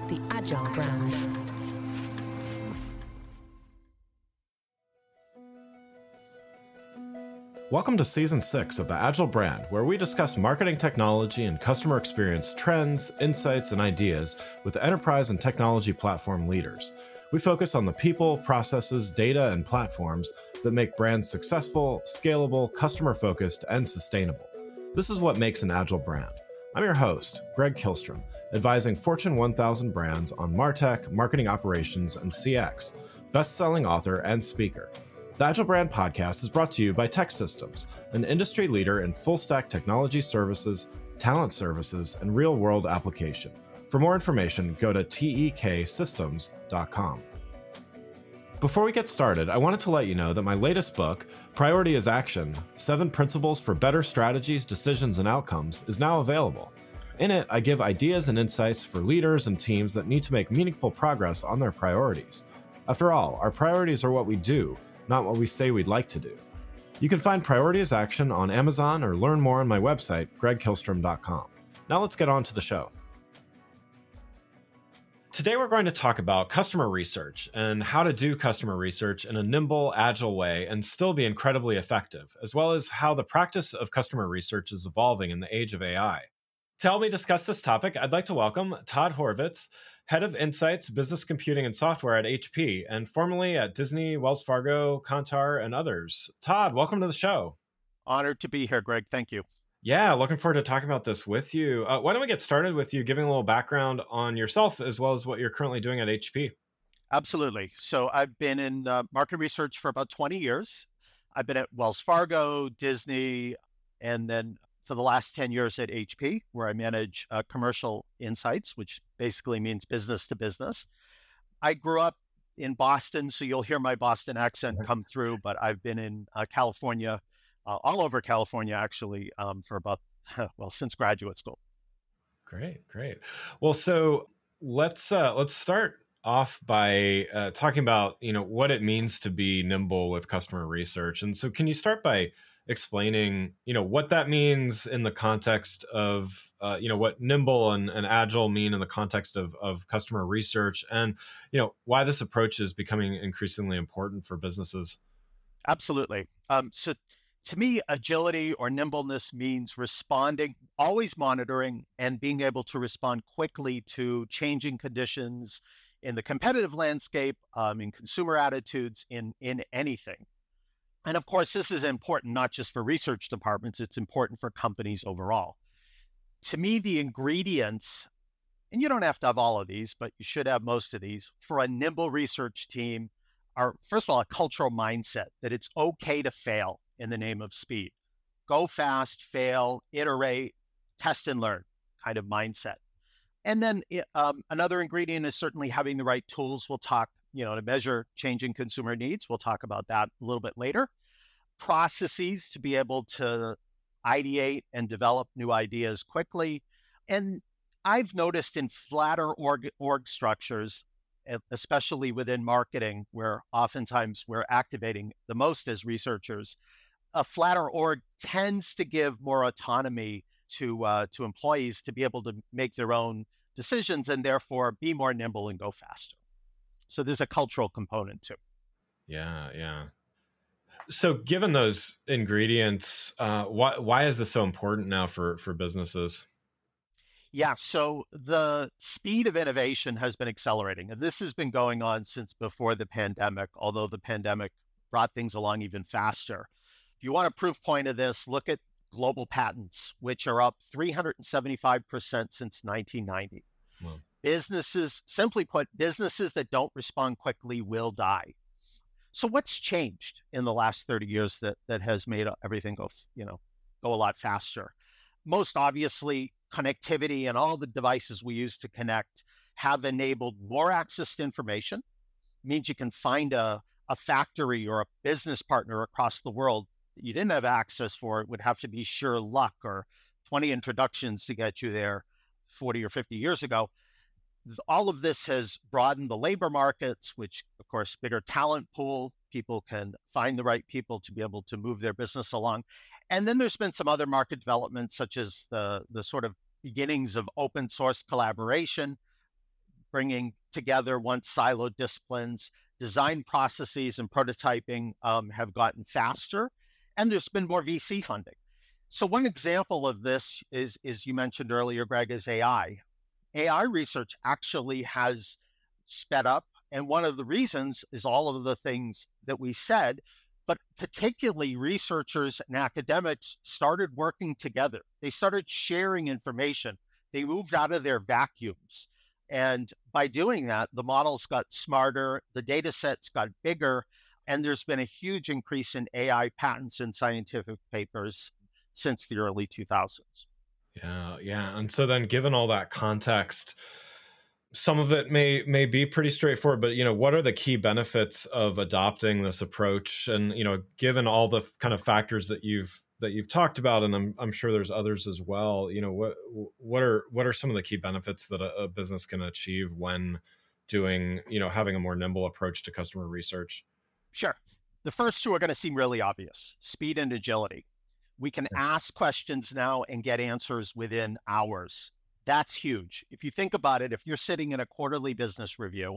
the Agile brand. Welcome to Season 6 of the Agile brand, where we discuss marketing technology and customer experience trends, insights, and ideas with enterprise and technology platform leaders. We focus on the people, processes, data, and platforms that make brands successful, scalable, customer-focused, and sustainable. This is what makes an Agile brand. I'm your host, Greg Kihlstrom, advising Fortune 1000 brands on MarTech, marketing operations, and CX, best-selling author and speaker. The Agile Brand Podcast is brought to you by TEKsystems, an industry leader in full-stack technology services, talent services, and real-world application. For more information, go to teksystems.com. Before we get started, I wanted to let you know that my latest book, Priority is Action: 7 Principles for Better Strategies, Decisions, and Outcomes, is now available. In it, I give ideas and insights for leaders and teams that need to make meaningful progress on their priorities. After all, our priorities are what we do, not what we say we'd like to do. You can find Priority is Action on Amazon or learn more on my website, gregkihlstrom.com. Now let's get on to the show. Today we're going to talk about customer research and how to do customer research in a nimble, agile way and still be incredibly effective, as well as how the practice of customer research is evolving in the age of AI. To help me discuss this topic, I'd like to welcome Todd Horvitz, Head of Insights, Business Computing and Software at HP, and formerly at Disney, Wells Fargo, Kantar, and others. Todd, welcome to the show. Honored to be here, Greg. Thank you. Yeah, looking forward to talking about this with you. Why don't we get started with you giving a little background on yourself as well as what you're currently doing at HP? Absolutely. So I've been in market research for about 20 years. I've been at Wells Fargo, Disney, and then for the last 10 years at HP, where I manage commercial insights, which basically means business to business. I grew up in Boston, so you'll hear my Boston accent come through, but I've been in California, all over California, actually, for about, since graduate school. Great. Well, so let's start off by talking about, what it means to be nimble with customer research. And so can you start by explaining, what that means in the context of, what nimble and agile mean in the context of customer research and, why this approach is becoming increasingly important for businesses? Absolutely. So to me, agility or nimbleness means responding, always monitoring and being able to respond quickly to changing conditions in the competitive landscape, in consumer attitudes, in anything. And of course, this is important not just for research departments, it's important for companies overall. To me, the ingredients, and you don't have to have all of these, but you should have most of these, for a nimble research team are, first of all, a cultural mindset that it's okay to fail in the name of speed. Go fast, fail, iterate, test and learn kind of mindset. And then another ingredient is certainly having the right tools. We'll talk to measure changing consumer needs. We'll talk about that a little bit later. Processes to be able to ideate and develop new ideas quickly. And I've noticed in flatter org structures, especially within marketing, where oftentimes we're activating the most as researchers, a flatter org tends to give more autonomy to employees to be able to make their own decisions and therefore be more nimble and go faster. So there's a cultural component too. Yeah. So given those ingredients, why is this so important now for businesses? Yeah, so the speed of innovation has been accelerating. And this has been going on since before the pandemic, although the pandemic brought things along even faster. If you want a proof point of this, look at global patents, which are up 375% since 1990. Wow. Businesses, simply put, businesses that don't respond quickly will die. So what's changed in the last 30 years that has made everything go a lot faster? Most obviously, connectivity and all the devices we use to connect have enabled more access to information. It means you can find a factory or a business partner across the world that you didn't have access for. It would have to be sheer luck or 20 introductions to get you there 40 or 50 years ago. All of this has broadened the labor markets, which, of course, bigger talent pool. People can find the right people to be able to move their business along. And then there's been some other market developments, such as the sort of beginnings of open source collaboration, bringing together once siloed disciplines. Design processes and prototyping have gotten faster, and there's been more VC funding. So one example of this is you mentioned earlier, Greg, is AI. AI research actually has sped up. And one of the reasons is all of the things that we said, but particularly researchers and academics started working together. They started sharing information. They moved out of their vacuums. And by doing that, the models got smarter, the data sets got bigger, and there's been a huge increase in AI patents and scientific papers since the early 2000s. Yeah, yeah. And so then given all that context, some of it may be pretty straightforward, but what are the key benefits of adopting this approach? And given all the kind of factors that you've talked about, and I'm sure there's others as well. What are some of the key benefits that a business can achieve when doing having a more nimble approach to customer research? Sure. The first two are going to seem really obvious: speed and agility. We can ask questions now and get answers within hours. That's huge. If you think about it, if you're sitting in a quarterly business review,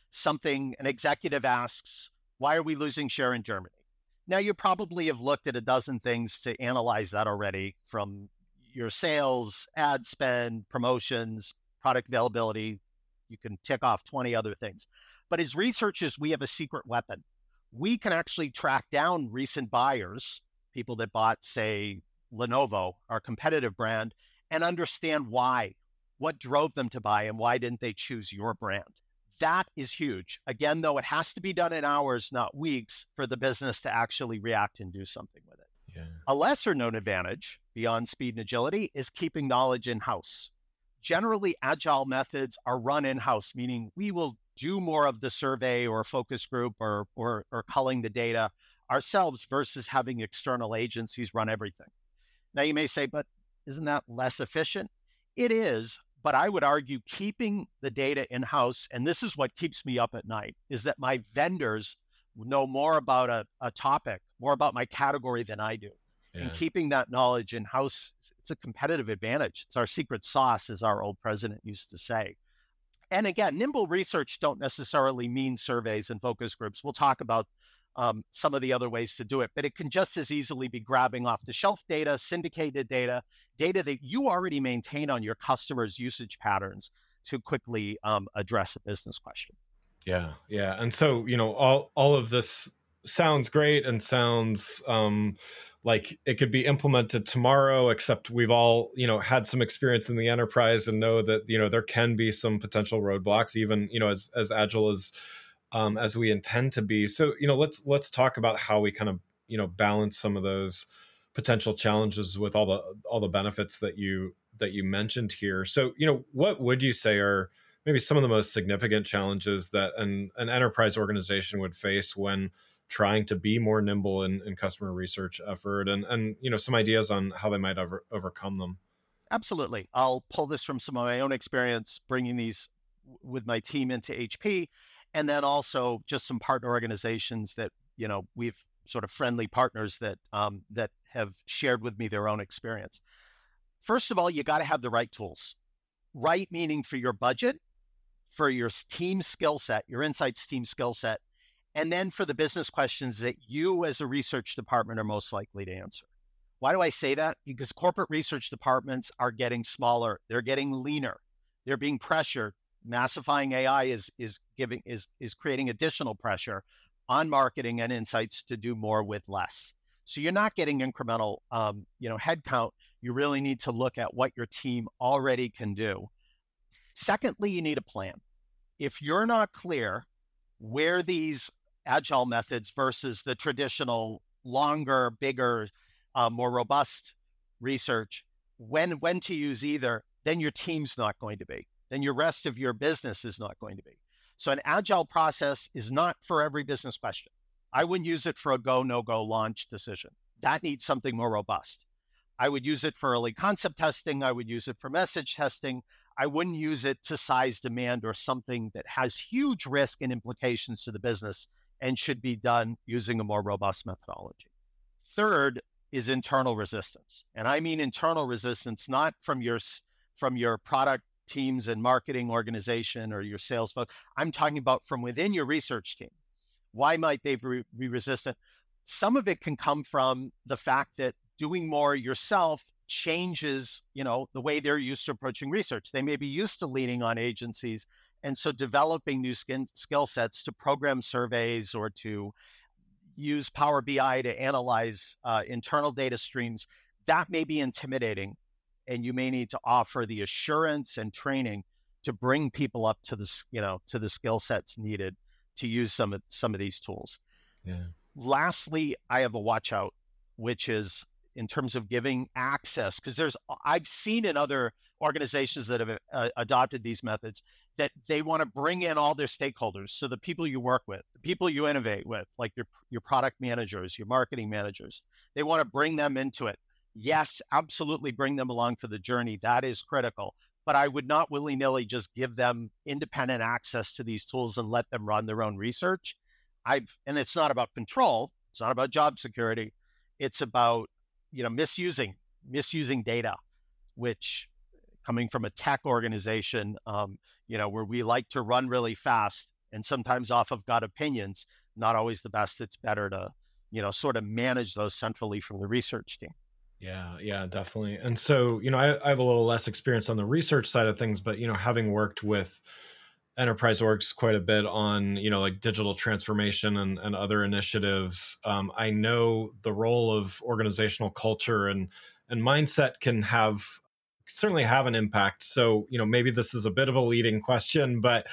an executive asks, why are we losing share in Germany? Now, you probably have looked at a dozen things to analyze that already, from your sales, ad spend, promotions, product availability. You can tick off 20 other things. But as researchers, we have a secret weapon. We can actually track down recent buyers, people that bought, say, Lenovo, our competitive brand, and understand why, what drove them to buy, and why didn't they choose your brand. That is huge. Again, though, it has to be done in hours, not weeks, for the business to actually react and do something with it. Yeah. A lesser known advantage beyond speed and agility is keeping knowledge in-house. Generally, agile methods are run in-house, meaning we will do more of the survey or focus group or culling the data ourselves versus having external agencies run everything. Now, you may say, but isn't that less efficient? It is, but I would argue keeping the data in-house, and this is what keeps me up at night, is that my vendors know more about a topic, more about my category than I do. Yeah. And keeping that knowledge in-house, it's a competitive advantage. It's our secret sauce, as our old president used to say. And again, nimble research don't necessarily mean surveys and focus groups. We'll talk about some of the other ways to do it, but it can just as easily be grabbing off the shelf data, syndicated data that you already maintain on your customers' usage patterns to quickly address a business question. Yeah, yeah. And so, all of this sounds great and sounds like it could be implemented tomorrow, except we've all, had some experience in the enterprise and know that, there can be some potential roadblocks, even, as agile as we intend to be. So, let's talk about how we kind of, balance some of those potential challenges with all the benefits that you mentioned here. So, what would you say are maybe some of the most significant challenges that an enterprise organization would face when trying to be more nimble in customer research effort, and some ideas on how they might overcome them? Absolutely. I'll pull this from some of my own experience bringing these with my team into HP, and then also just some partner organizations that we've sort of friendly partners that have shared with me their own experience. First of all, you got to have the right tools. Right meaning for your budget, for your team skill set, your insights team skill set, and then for the business questions that you as a research department are most likely to answer. Why do I say that? Because corporate research departments are getting smaller. They're getting leaner. They're being pressured. Massifying AI is creating additional pressure on marketing and insights to do more with less. So you're not getting incremental, headcount. You really need to look at what your team already can do. Secondly, you need a plan. If you're not clear where these agile methods versus the traditional, longer, bigger, more robust research, when to use either, then your team's not going to be. Then your rest of your business is not going to be. So an agile process is not for every business question. I wouldn't use it for a go, no-go launch decision. That needs something more robust. I would use it for early concept testing. I would use it for message testing. I wouldn't use it to size demand or something that has huge risk and implications to the business and should be done using a more robust methodology. Third is internal resistance. And I mean internal resistance, not from your product teams and marketing organization or your sales folks. I'm talking about from within your research team. Why might they be resistant? Some of it can come from the fact that doing more yourself changes, the way they're used to approaching research. They may be used to leaning on agencies. And so developing new skill sets to program surveys or to use Power BI to analyze internal data streams, that may be intimidating. And you may need to offer the assurance and training to bring people up to this, to the skill sets needed to use some of these tools. Yeah. Lastly, I have a watch out, which is in terms of giving access, because I've seen in other organizations that have adopted these methods that they want to bring in all their stakeholders. So the people you work with, the people you innovate with, like your product managers, your marketing managers, they want to bring them into it. Yes, absolutely bring them along for the journey. That is critical. But I would not willy-nilly just give them independent access to these tools and let them run their own research. And it's not about control. It's not about job security. It's about, misusing data, which coming from a tech organization, where we like to run really fast and sometimes off of gut opinions, not always the best. It's better to, sort of manage those centrally from the research team. Yeah, definitely. And so, I have a little less experience on the research side of things, but, having worked with enterprise orgs quite a bit on, like digital transformation and other initiatives, I know the role of organizational culture and mindset can certainly have an impact. So, maybe this is a bit of a leading question, but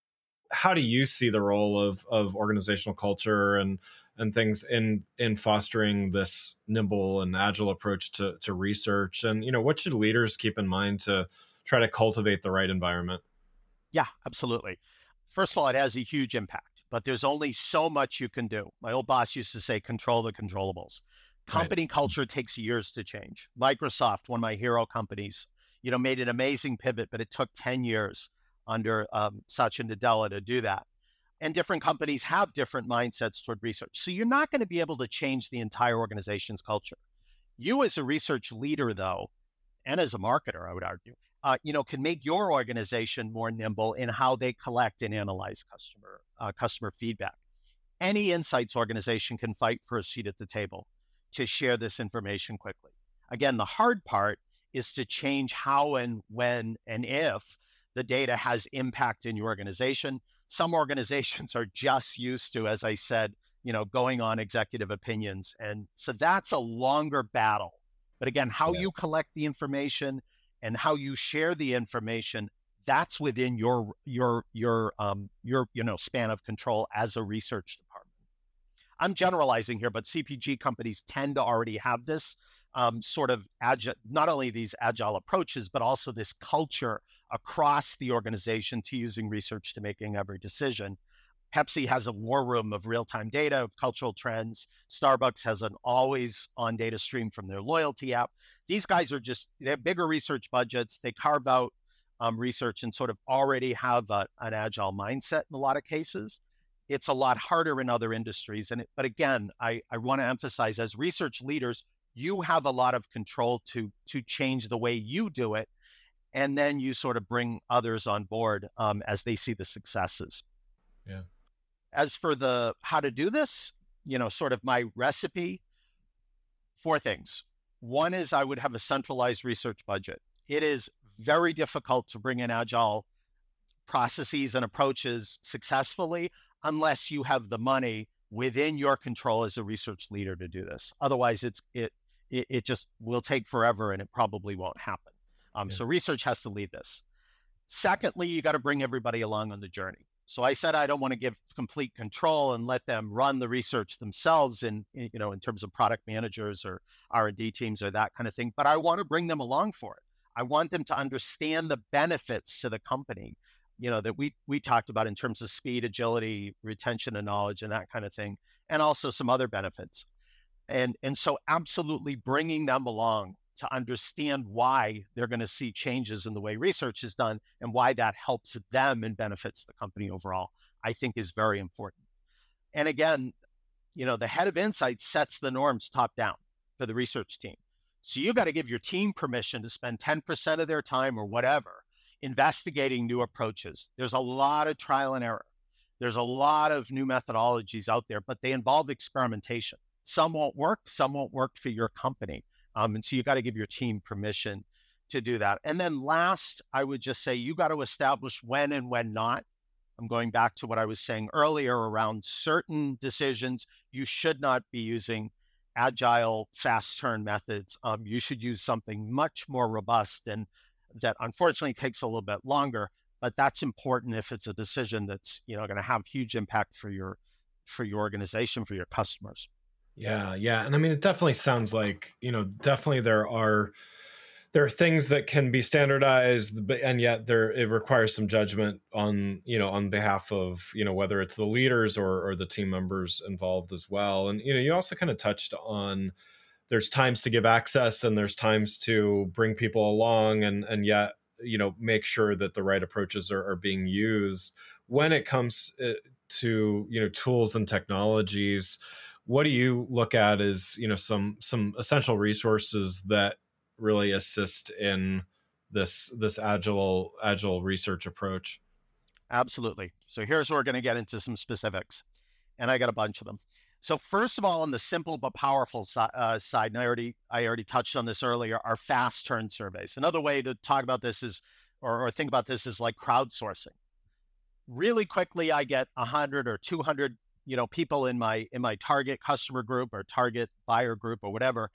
how do you see the role of organizational culture and things in fostering this nimble and agile approach to research? And, what should leaders keep in mind to try to cultivate the right environment? Yeah, absolutely. First of all, it has a huge impact, but there's only so much you can do. My old boss used to say, control the controllables. Company culture takes years to change. Microsoft, one of my hero companies, made an amazing pivot, but it took 10 years under Satya Nadella to do that. And different companies have different mindsets toward research. So you're not going to be able to change the entire organization's culture. You as a research leader, though, and as a marketer, I would argue, can make your organization more nimble in how they collect and analyze customer feedback. Any insights organization can fight for a seat at the table to share this information quickly. Again, the hard part is to change how and when and if the data has impact in your organization. Some organizations are just used to, as I said, going on executive opinions. And so that's a longer battle. But again, how you collect the information and how you share the information, that's within your span of control as a research department. I'm generalizing here, but CPG companies tend to already have this sort of agile, not only these agile approaches, but also this culture across the organization to using research to making every decision. Pepsi has a war room of real-time data of cultural trends. Starbucks has an always-on data stream from their loyalty app. These guys they have bigger research budgets. They carve out research and sort of already have an agile mindset in a lot of cases. It's a lot harder in other industries. But again, I want to emphasize, as research leaders, you have a lot of control to change the way you do it. And then you sort of bring others on board as they see the successes. Yeah. As for the how to do this, sort of my recipe, 4 things. One is I would have a centralized research budget. It is very difficult to bring in agile processes and approaches successfully unless you have the money within your control as a research leader to do this. Otherwise, it just will take forever and it probably won't happen. So research has to lead this. Secondly, you got to bring everybody along on the journey. So I said I don't want to give complete control and let them run the research themselves in terms of product managers or R&D teams or that kind of thing, but I want to bring them along for it. I want them to understand the benefits to the company, that we talked about in terms of speed, agility, retention of knowledge, and that kind of thing, and also some other benefits. And so absolutely bringing them along to understand why they're going to see changes in the way research is done and why that helps them and benefits the company overall, I think is very important. And again, the head of insights sets the norms top down for the research team. So you got to give your team permission to spend 10% of their time or whatever investigating new approaches. There's a lot of trial and error. There's a lot of new methodologies out there, but they involve experimentation. Some won't work for your company. And so you got to give your team permission to do that. And then last, I would just say you got to establish when and when not. I'm going back to what I was saying earlier around certain decisions. You should not be using agile, fast turn methods. You should use something much more robust and that unfortunately takes a little bit longer, but that's important if it's a decision that's, going to have huge impact for your organization, for your customers. Yeah, yeah. And I mean, it definitely sounds like, definitely there are things that can be standardized, but and yet it requires some judgment on on behalf of whether it's the leaders or the team members involved as well. And you also kind of touched on there's times to give access and there's times to bring people along and yet make sure that the right approaches are being used when it comes to tools and technologies. What do you look at as some essential resources that really assist in this agile research approach? Absolutely. So here's where we're going to get into some specifics, and I got a bunch of them. So first of all, on the simple but powerful side, and I already touched on this earlier, are fast turn surveys. Another way to talk about this is, or think about this is like crowdsourcing. Really quickly, I get 100 or 200, people in my target customer group or target buyer group or whatever,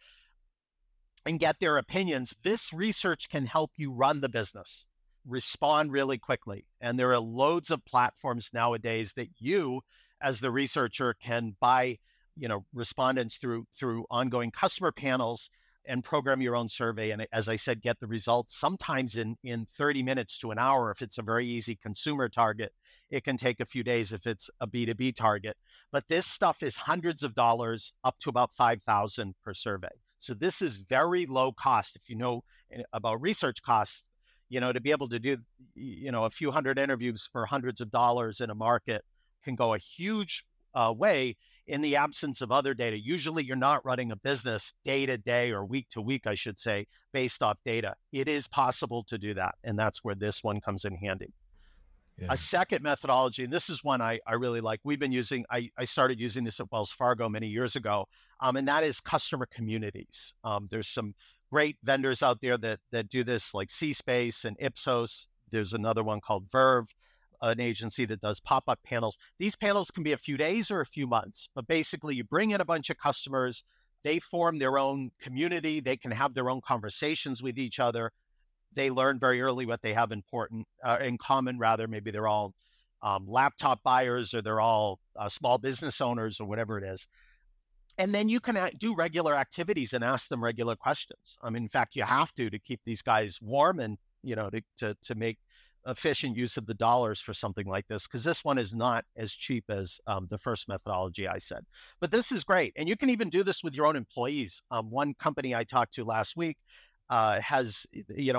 and get their opinions. This research can help you run the business, respond really quickly. And there are loads of platforms nowadays that you, as the researcher, can buy, respondents through ongoing customer panels and program your own survey. And as I said, get the results sometimes in 30 minutes to an hour. If it's a very easy consumer target, it can take a few days if it's a B2B target. But this stuff is hundreds of dollars up to about 5,000 per survey. So this is very low cost. If you know about research costs, to be able to do, a few hundred interviews for hundreds of dollars in a market can go a huge way in the absence of other data. Usually you're not running a business day to day or week to week, I should say, based off data. It is possible to do that. And that's where this one comes in handy. Yeah. A second methodology, and this is one I really like. We've been using, I started using this at Wells Fargo many years ago, and that is customer communities. There's some great vendors out there that do this, like CSpace and Ipsos. There's another one called Verve, an agency that does pop-up panels. These panels can be a few days or a few months, but basically you bring in a bunch of customers, they form their own community, they can have their own conversations with each other. They learn very early what they have in common. Maybe they're all laptop buyers or they're all small business owners or whatever it is. And then you can do regular activities and ask them regular questions. I mean, in fact, you have to keep these guys warm and, to make efficient use of the dollars for something like this, because this one is not as cheap as the first methodology I said. But this is great. And you can even do this with your own employees. One company I talked to last week has,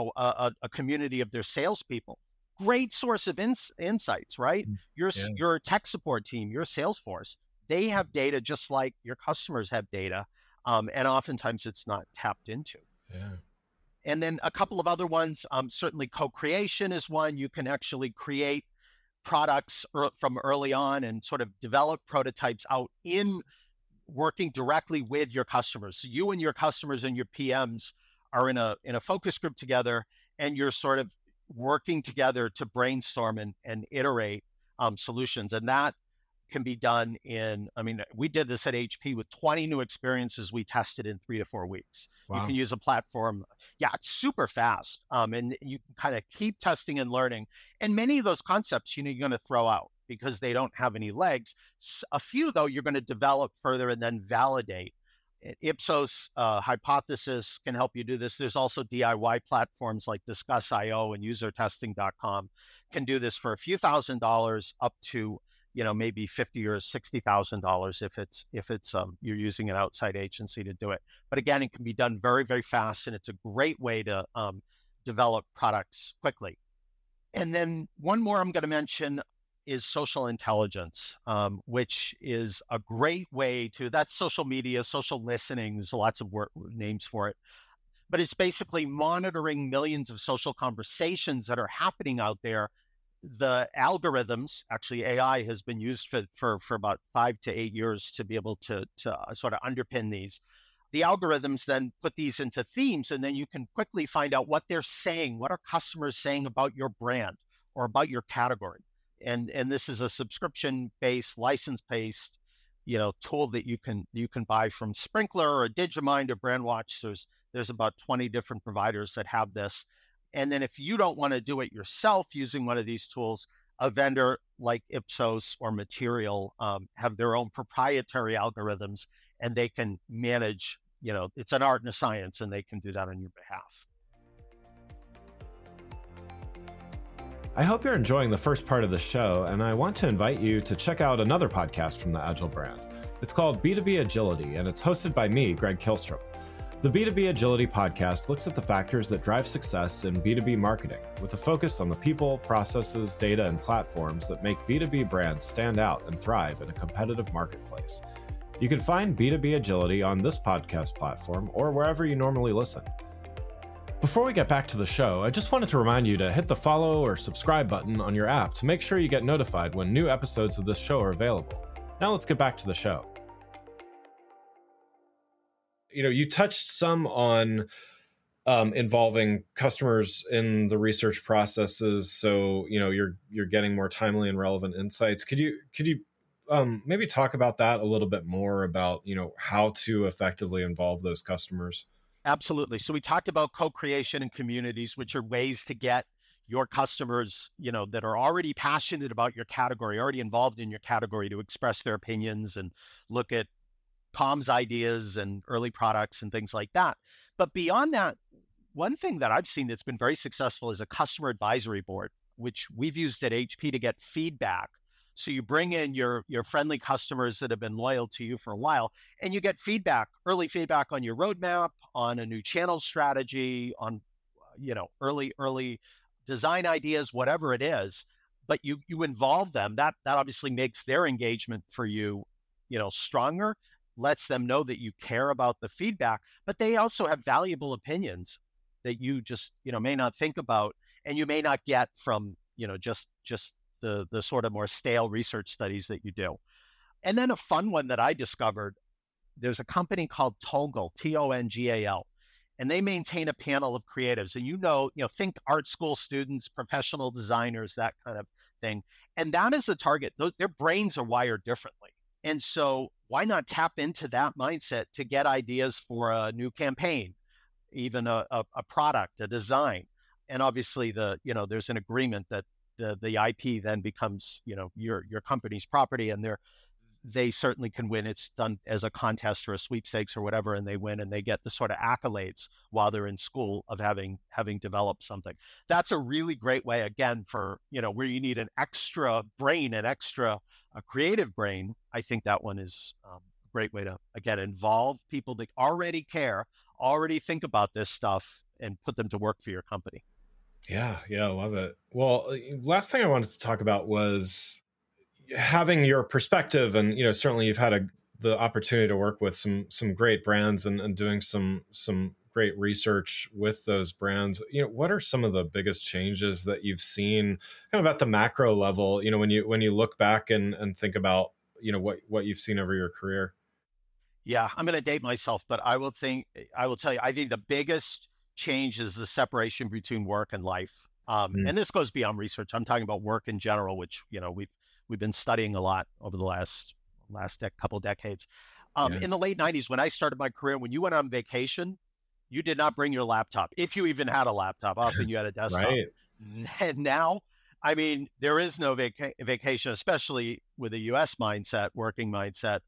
a community of their salespeople. Great source of insights, right? Your tech support team, your sales force, they have data just like your customers have data. And oftentimes it's not tapped into. Yeah. And then a couple of other ones, certainly co-creation is one. You can actually create products from early on and sort of develop prototypes out in working directly with your customers. So you and your customers and your PMs are in a focus group together, and you're sort of working together to brainstorm and iterate solutions. And that can be done we did this at HP with 20 new experiences we tested in 3 to 4 weeks. Wow. You can use a platform. Yeah, it's super fast. And you can kind of keep testing and learning. And many of those concepts, you're going to throw out because they don't have any legs. A few, though, you're going to develop further and then validate. Ipsos Hypothesis can help you do this. There's also DIY platforms like Discuss.io and usertesting.com can do this for a few $1,000s up to maybe $50,000 or $60,000 if it's you're using an outside agency to do it. But again, it can be done very, very fast, and it's a great way to develop products quickly. And then one more I'm going to mention is social intelligence, which is a great way that's social media, social listening. There's lots of names for it. but it's basically monitoring millions of social conversations that are happening out there. The algorithms, actually AI has been used for about 5 to 8 years to be able to sort of underpin these. The algorithms then put these into themes, and then you can quickly find out what they're saying. What are customers saying about your brand or about your category? And this is a subscription based, license based, tool that you can buy from Sprinkler or Digimind or Brandwatch. There's about 20 different providers that have this. And then if you don't want to do it yourself using one of these tools, a vendor like Ipsos or Material have their own proprietary algorithms, and they can manage, it's an art and a science, and they can do that on your behalf. I hope you're enjoying the first part of the show, and I want to invite you to check out another podcast from the Agile brand. It's called B2B Agility, and it's hosted by me, Greg Kihlstrom. The B2B Agility podcast looks at the factors that drive success in B2B marketing, with a focus on the people, processes, data, and platforms that make B2B brands stand out and thrive in a competitive marketplace. You can find B2B Agility on this podcast platform or wherever you normally listen. Before we get back to the show, I just wanted to remind you to hit the follow or subscribe button on your app to make sure you get notified when new episodes of this show are available. Now let's get back to the show. You touched some on involving customers in the research processes, so you're getting more timely and relevant insights. Could you maybe talk about that a little bit more about how to effectively involve those customers? Absolutely. So we talked about co-creation and communities, which are ways to get your customers, that are already passionate about your category, already involved in your category, to express their opinions and look at comms ideas and early products and things like that. But beyond that, one thing that I've seen that's been very successful is a customer advisory board, which we've used at HP to get feedback. So you bring in your friendly customers that have been loyal to you for a while, and you get feedback, early feedback on your roadmap, on a new channel strategy, on early design ideas, whatever it is. But you involve them. That obviously makes their engagement for you, stronger, lets them know that you care about the feedback, but they also have valuable opinions that you just, may not think about, and you may not get from, just the sort of more stale research studies that you do. And then a fun one that I discovered, there's a company called Tongal, Tongal, and they maintain a panel of creatives. And think art school students, professional designers, that kind of thing. And that is a target. Their brains are wired differently. And so why not tap into that mindset to get ideas for a new campaign, even a product, a design? And obviously there's an agreement that the IP then becomes, your company's property, and they certainly can win. It's done as a contest or a sweepstakes or whatever, and they win, and they get the sort of accolades while they're in school of having developed something. That's a really great way, again, for, where you need an extra brain, a creative brain. I think that one is a great way to, again, involve people that already care, already think about this stuff, and put them to work for your company. Yeah, I love it. Well, last thing I wanted to talk about was having your perspective, and certainly you've had the opportunity to work with some great brands and doing some great research with those brands. What are some of the biggest changes that you've seen, kind of at the macro level? When you look back and think about what you've seen over your career. Yeah, I'm going to date myself, but I will tell you, I think the biggest change is the separation between work and life. And this goes beyond research. I'm talking about work in general, which, we've been studying a lot over the last couple decades. In the late 90s, when I started my career, when you went on vacation, you did not bring your laptop. If you even had a laptop, often you had a desktop. Right. And now, there is no vacation, especially with a US mindset, working mindset.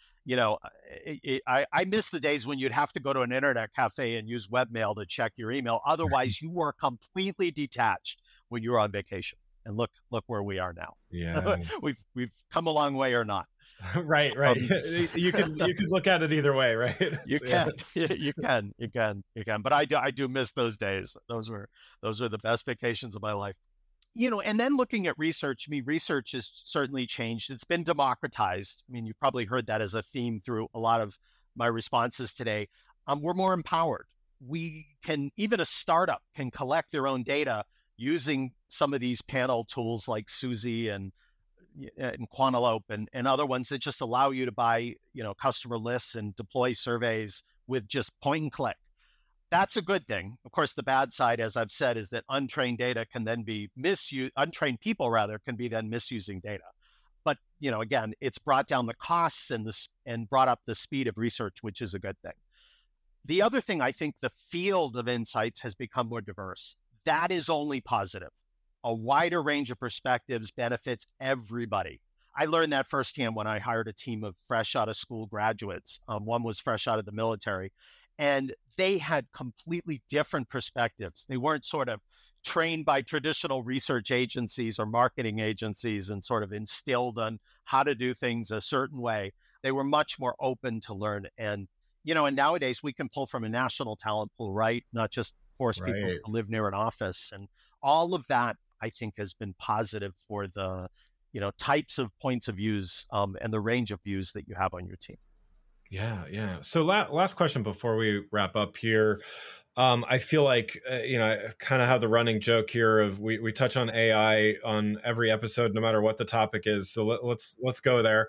I miss the days when you'd have to go to an internet cafe and use webmail to check your email. Otherwise, you were completely detached when you were on vacation. And look where we are now. Yeah, we've come a long way, or not. Right. You could look at it either way, right? You can. But I do miss those days. Those were the best vacations of my life. And then looking at research, research has certainly changed. It's been democratized. You probably heard that as a theme through a lot of my responses today. We're more empowered. even a startup can collect their own data using some of these panel tools like Suzy and Quantilope and other ones that just allow you to buy, customer lists and deploy surveys with just point and click. That's a good thing. Of course, the bad side, as I've said, is that untrained data can then be misused. Untrained people, rather, can be then misusing data. But again, it's brought down the costs and brought up the speed of research, which is a good thing. The other thing, I think the field of insights has become more diverse. That is only positive. A wider range of perspectives benefits everybody. I learned that firsthand when I hired a team of fresh out of school graduates. One was fresh out of the military, and they had completely different perspectives. They weren't sort of trained by traditional research agencies or marketing agencies and sort of instilled on how to do things a certain way. They were much more open to learn. And nowadays we can pull from a national talent pool, right? Not just force people Right. to live near an office. And all of that, I think, has been positive for the, types of points of views and the range of views that you have on your team. Yeah, yeah. So last question before we wrap up here. I feel like, I kind of have the running joke here of we touch on AI on every episode, no matter what the topic is. So let's go there.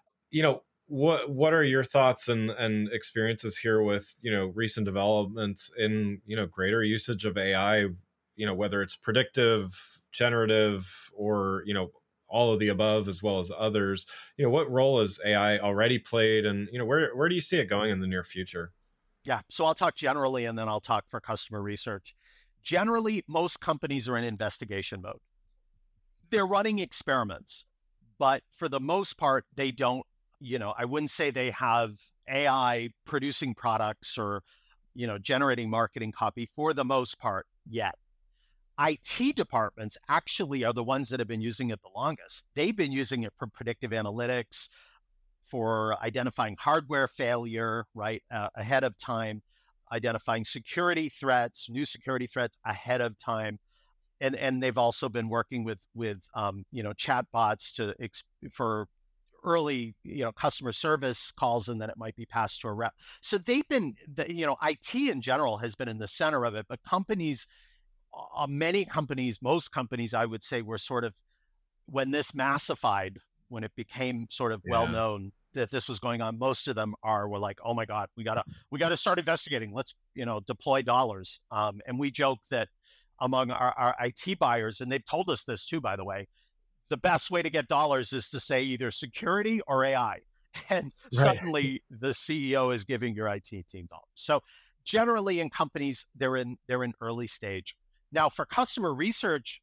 What are your thoughts and experiences here with, recent developments in, greater usage of AI, whether it's predictive, generative, or, all of the above, as well as others. What role has AI already played, and where do you see it going in the near future? Yeah, so I'll talk generally and then I'll talk for customer research. Generally, most companies are in investigation mode. They're running experiments, but for the most part, they don't, I wouldn't say they have AI producing products or, generating marketing copy for the most part yet. IT departments actually are the ones that have been using it the longest. They've been using it for predictive analytics, for identifying hardware failure, right, ahead of time, identifying security threats, new security threats ahead of time, and they've also been working with chatbots for early customer service calls, and then it might be passed to a rep. So they've been IT in general has been in the center of it, but many companies, most companies, I would say, were sort of, when this massified, when it became sort of well Yeah. known that this was going on, most of them were like, oh my God, we gotta start investigating. Let's deploy dollars. And we joke that among our IT buyers, and they've told us this too, by the way, the best way to get dollars is to say either security or AI. And Right. suddenly the CEO is giving your IT team dollars. So generally in companies, they're in early stage. Now for customer research,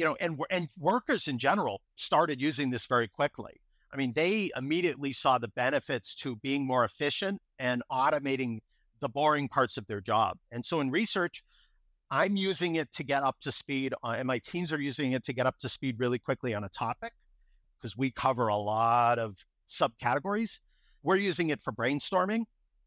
and workers in general started using this very quickly. I mean, they immediately saw the benefits to being more efficient and automating the boring parts of their job. And so in research, I'm using it to get up to speed, and my teams are using it to get up to speed really quickly on a topic because we cover a lot of subcategories. We're using it for brainstorming.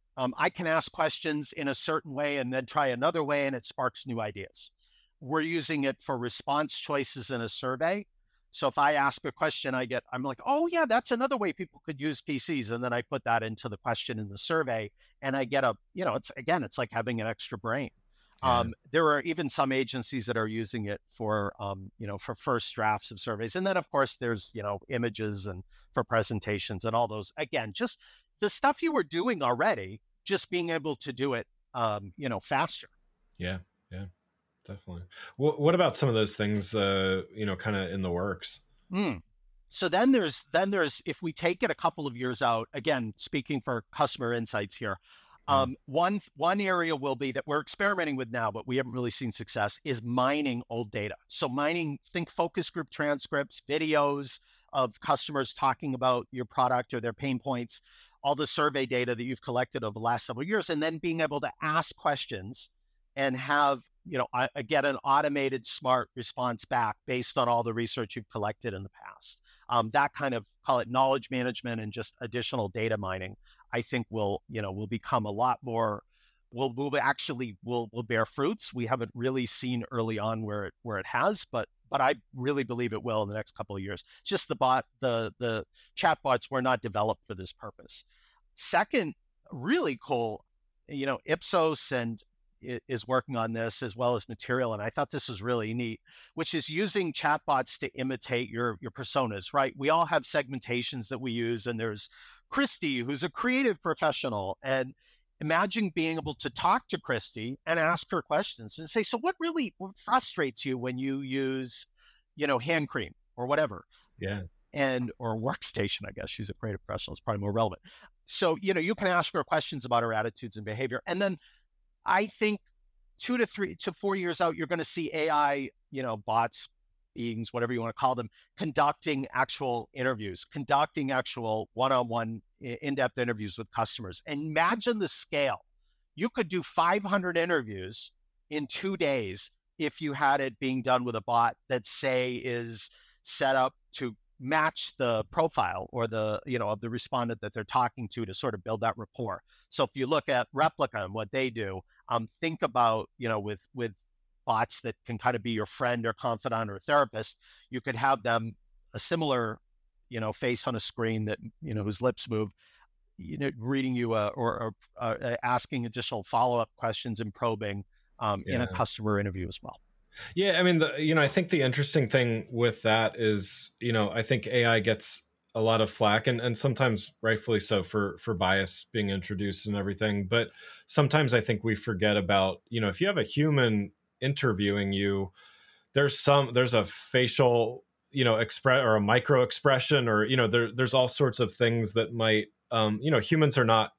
I can ask questions in a certain way and then try another way, and it sparks new ideas. We're using it for response choices in a survey. So if I ask a question, I'm like, oh yeah, that's another way people could use PCs. And then I put that into the question in the survey and I get it's like having an extra brain. Yeah. There are even some agencies that are using it for, for first drafts of surveys. And then of course there's, images and for presentations and all those, again, just the stuff you were doing already, just being able to do it, faster. Yeah. Yeah. Definitely. What about some of those things, kind of in the works? Mm. So then there's if we take it a couple of years out, again, speaking for customer insights here, Yeah. one area will be that we're experimenting with now, but we haven't really seen success, is mining old data. So think focus group transcripts, videos of customers talking about your product or their pain points, all the survey data that you've collected over the last several years, and then being able to ask questions and have, get an automated smart response back based on all the research you've collected in the past. That kind of, call it knowledge management and just additional data mining, I think will become a lot more, will bear fruits. We haven't really seen early on where it has, but I really believe it will in the next couple of years. It's just the chatbots were not developed for this purpose. Second, really cool, Ipsos and is working on this as well as Material, and I thought this was really neat, which is using chatbots to imitate your personas, right? We all have segmentations that we use, and there's Christy, who's a creative professional, and imagine being able to talk to Christy and ask her questions and say, so what frustrates you when you use, hand cream or whatever? Yeah. Or workstation, I guess she's a creative professional, it's probably more relevant. So, you can ask her questions about her attitudes and behavior. And then I think 2 to 3 to 4 years out, you're going to see AI, bots, beings, whatever you want to call them, conducting actual interviews, conducting actual one-on-one in-depth interviews with customers. And imagine the scale. You could do 500 interviews in 2 days if you had it being done with a bot that, say, is set up to match the profile or the, of the respondent that they're talking to sort of build that rapport. So if you look at Replica and what they do, think about, with bots that can kind of be your friend or confidant or therapist, you could have them a similar, face on a screen that, whose lips move, reading you or asking additional follow-up questions and probing in a customer interview as well. Yeah, I mean, I think the interesting thing with that is, I think AI gets a lot of flack and sometimes rightfully so for bias being introduced and everything. But sometimes I think we forget about, if you have a human interviewing you, there's a facial, express or a micro expression or, there's all sorts of things that might, humans are not,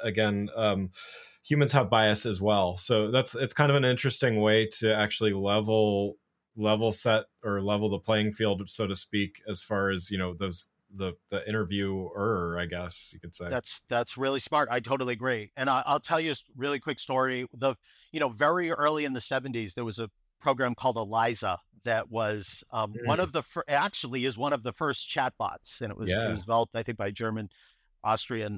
humans have bias as well. So it's kind of an interesting way to actually level set or level the playing field, so to speak, as far as, the interviewer, I guess you could say. That's really smart. I totally agree. And I'll tell you a really quick story. Very early in the 70s, there was a program called ELIZA that was one of the first chatbots, and it was developed, I think, by German, Austrian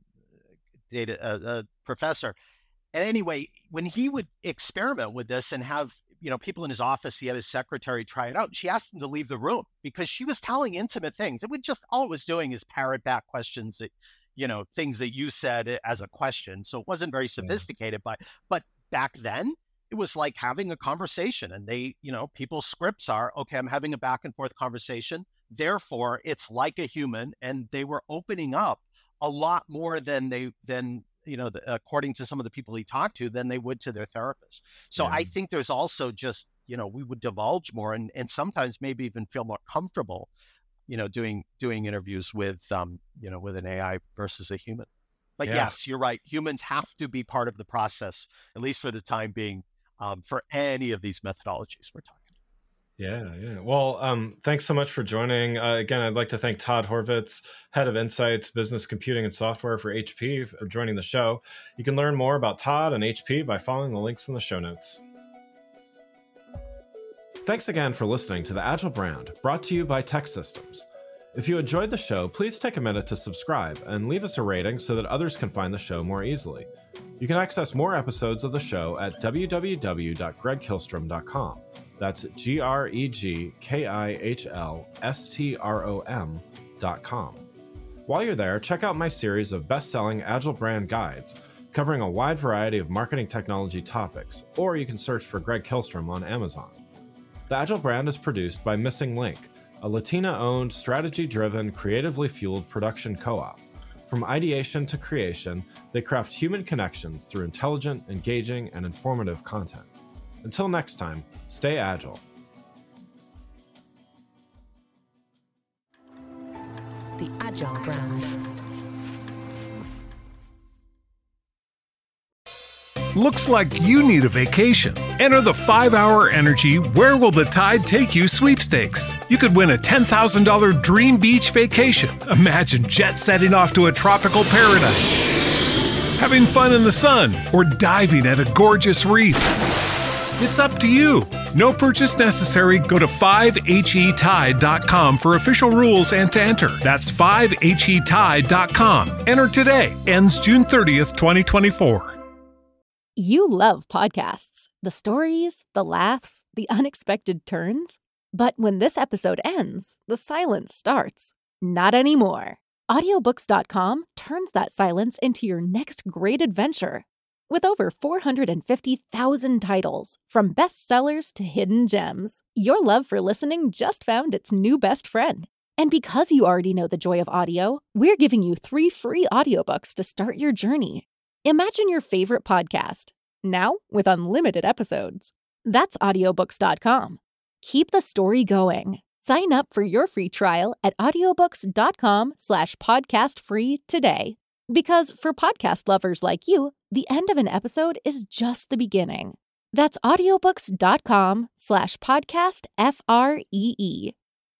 data professor. And anyway, when he would experiment with this and have, people in his office, he had his secretary try it out. And she asked him to leave the room because she was telling intimate things. All it was doing is parrot back questions that, things that you said as a question. So it wasn't very sophisticated, but back then it was like having a conversation, and they, people's scripts are, okay, I'm having a back and forth conversation. Therefore it's like a human, and they were opening up a lot more than according to some of the people he talked to, than they would to their therapist. So I think there's also just, we would divulge more and sometimes maybe even feel more comfortable, doing interviews with, with an AI versus a human. But yes, you're right. Humans have to be part of the process, at least for the time being, for any of these methodologies we're talking. Yeah. Well, thanks so much for joining. Again, I'd like to thank Todd Horvitz, Head of Insights, Business Computing and Software for HP, for joining the show. You can learn more about Todd and HP by following the links in the show notes. Thanks again for listening to the Agile Brand, brought to you by TEKsystems. If you enjoyed the show, please take a minute to subscribe and leave us a rating so that others can find the show more easily. You can access more episodes of the show at www.gregkihlstrom.com. That's GregKihlstrom.com. While you're there, check out my series of best-selling Agile Brand guides covering a wide variety of marketing technology topics, or you can search for Greg Kihlstrom on Amazon. The Agile Brand is produced by Missing Link, a Latina-owned, strategy-driven, creatively fueled production co-op. From ideation to creation, they craft human connections through intelligent, engaging, and informative content. Until next time, stay agile. The Agile Brand. Looks like you need a vacation. Enter the 5-Hour Energy Where Will the Tide Take You sweepstakes. You could win a $10,000 dream beach vacation. Imagine jet setting off to a tropical paradise, having fun in the sun, or diving at a gorgeous reef. It's up to you. No purchase necessary. Go to 5HETide.com for official rules and to enter. That's 5HETide.com. Enter today. Ends June 30th, 2024. You love podcasts, the stories, the laughs, the unexpected turns. But when this episode ends, the silence starts. Not anymore. Audiobooks.com turns that silence into your next great adventure. With over 450,000 titles, from bestsellers to hidden gems, your love for listening just found its new best friend. And because you already know the joy of audio, we're giving you 3 free audiobooks to start your journey. Imagine your favorite podcast, now with unlimited episodes. That's audiobooks.com. Keep the story going. Sign up for your free trial at audiobooks.com/podcastfree today. Because for podcast lovers like you, the end of an episode is just the beginning. That's audiobooks.com/podcastfree.